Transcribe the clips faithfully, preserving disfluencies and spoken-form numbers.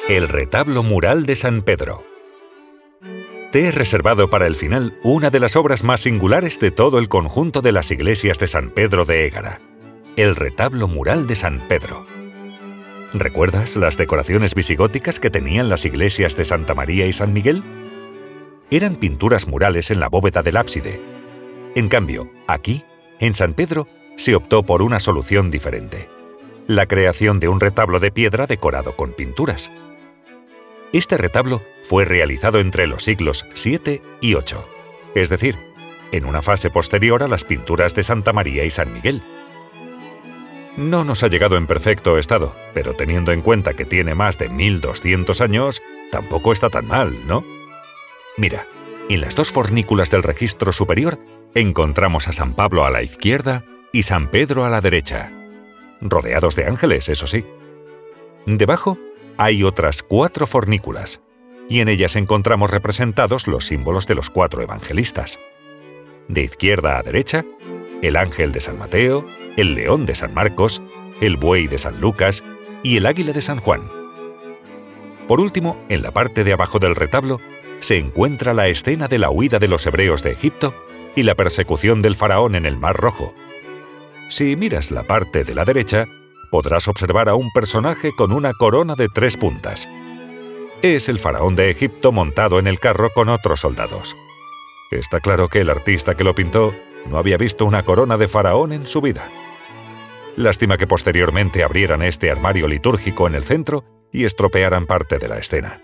El retablo mural de San Pedro. Te he reservado para el final una de las obras más singulares de todo el conjunto de las iglesias de San Pedro de Égara, el retablo mural de San Pedro. ¿Recuerdas las decoraciones visigóticas que tenían las iglesias de Santa María y San Miguel? Eran pinturas murales en la bóveda del ábside. En cambio, aquí, en San Pedro, se optó por una solución diferente: la creación de un retablo de piedra decorado con pinturas. Este retablo fue realizado entre los siglos siete y ocho, es decir, en una fase posterior a las pinturas de Santa María y San Miguel. No nos ha llegado en perfecto estado, pero teniendo en cuenta que tiene más de mil doscientos años, tampoco está tan mal, ¿no? Mira, en las dos fornículas del registro superior encontramos a San Pablo a la izquierda y San Pedro a la derecha, rodeados de ángeles, eso sí. Debajo hay otras cuatro fornículas, y en ellas encontramos representados los símbolos de los cuatro evangelistas. De izquierda a derecha, el ángel de San Mateo, el león de San Marcos, el buey de San Lucas y el águila de San Juan. Por último, en la parte de abajo del retablo, se encuentra la escena de la huida de los hebreos de Egipto y la persecución del faraón en el Mar Rojo. Si miras la parte de la derecha, podrás observar a un personaje con una corona de tres puntas. Es el faraón de Egipto montado en el carro con otros soldados. Está claro que el artista que lo pintó no había visto una corona de faraón en su vida. Lástima que posteriormente abrieran este armario litúrgico en el centro y estropearan parte de la escena.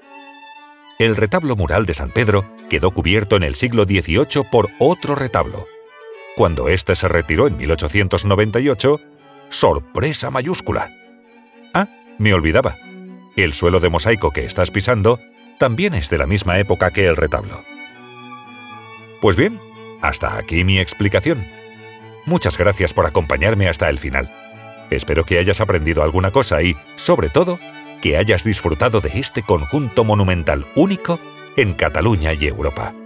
El retablo mural de San Pedro quedó cubierto en el siglo dieciocho por otro retablo. Cuando éste se retiró en mil ochocientos noventa y ocho, ¡sorpresa mayúscula! Ah, me olvidaba. El suelo de mosaico que estás pisando también es de la misma época que el retablo. Pues bien, hasta aquí mi explicación. Muchas gracias por acompañarme hasta el final. Espero que hayas aprendido alguna cosa y, sobre todo, que hayas disfrutado de este conjunto monumental único en Cataluña y Europa.